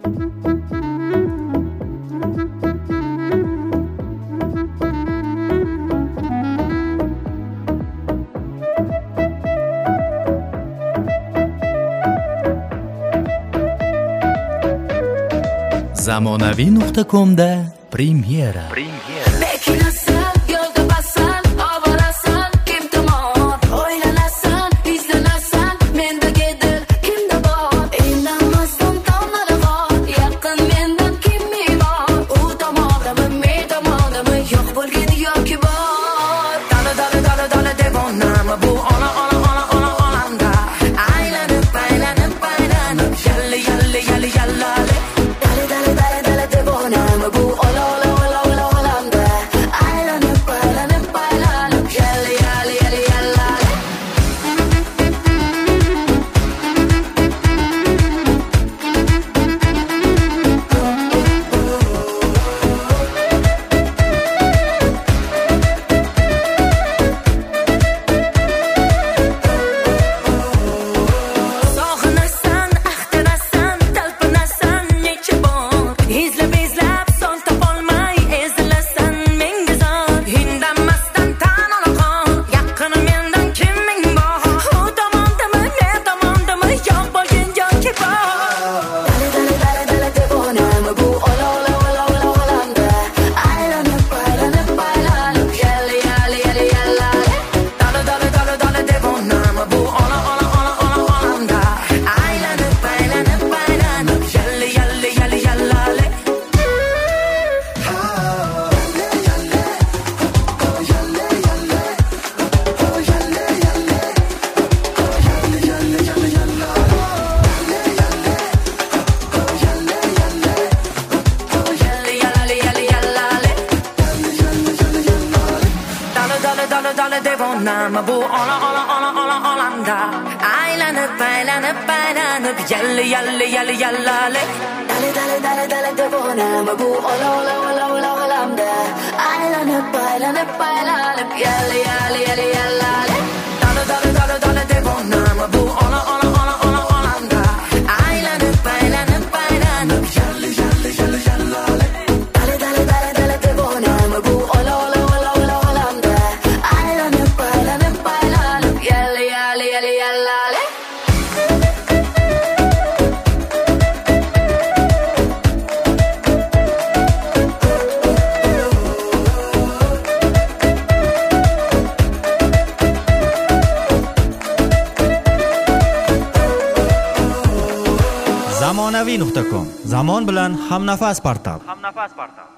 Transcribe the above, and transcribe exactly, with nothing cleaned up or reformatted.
zamonaviy nuqta komda premyera. Devonam bu ola ola ola ola olanda aylanıp aylanıp aylanıp yalli yalli yalli yallale dale dale dale dale devonam bu ola ola ola ola olanda aylanıp aylanıp aylanıp yalli yalli yalli yallale dale dale dale dale devonam bu ola ola ola ola olanda aylanıp aylanıp aylanıp yalli yalli yalli yallale dale dale dale dale devonam bu ola ola ola ola olanda zamonaviy nuqta com, zamon bilan hamnafas portal. Hamnafas portal.